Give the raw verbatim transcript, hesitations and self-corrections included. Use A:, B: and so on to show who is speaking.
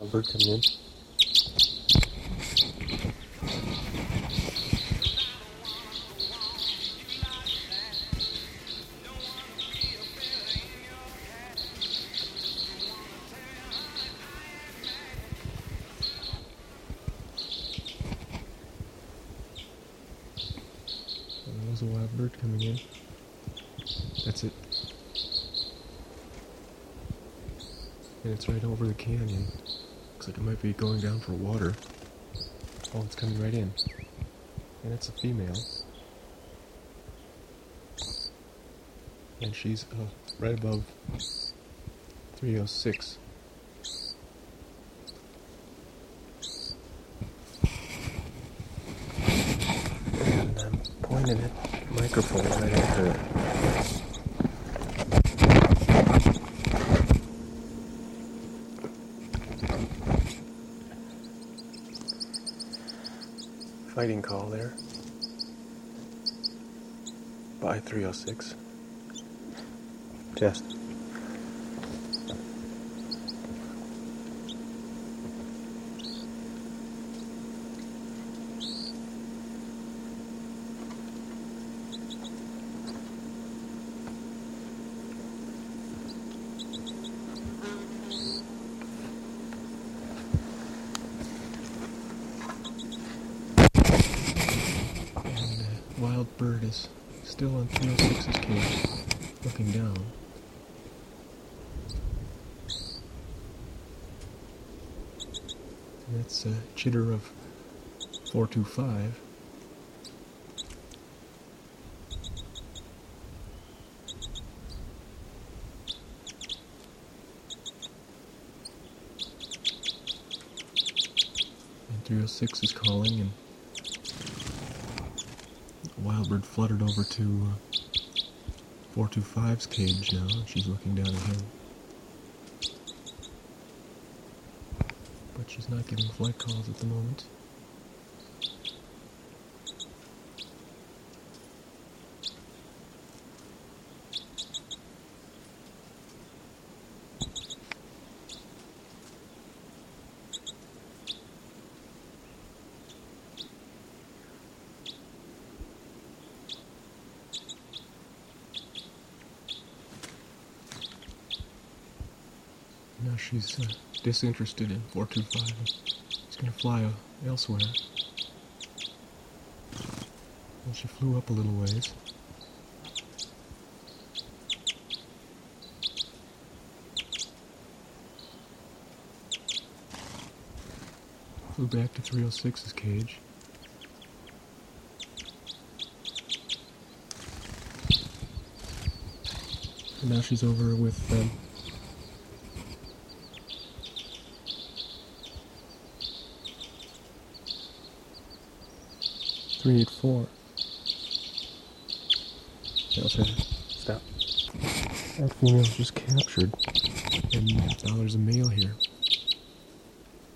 A: A bird coming in. And there's a wild bird coming in. That's it. And it's right over the canyon. Looks like it might be going down for water. Oh, it's coming right in. And it's a female. And she's uh, right above three oh six. And I'm pointing at the microphone right at her. Fighting call there. By three oh six. Test. Wild bird is still on three oh six's cage, looking down. And that's a chitter of four two five. And three oh six is calling, and Wildbird fluttered over to uh, four two five's cage now, and she's looking down at him. But she's not getting flight calls at the moment. Now she's uh, disinterested in four two five. She's going to fly uh, elsewhere. And she flew up a little ways. Flew back to three oh six's cage. And now she's over with um, three eighty-four. Okay, stop. That female's just captured. And now there's a male here.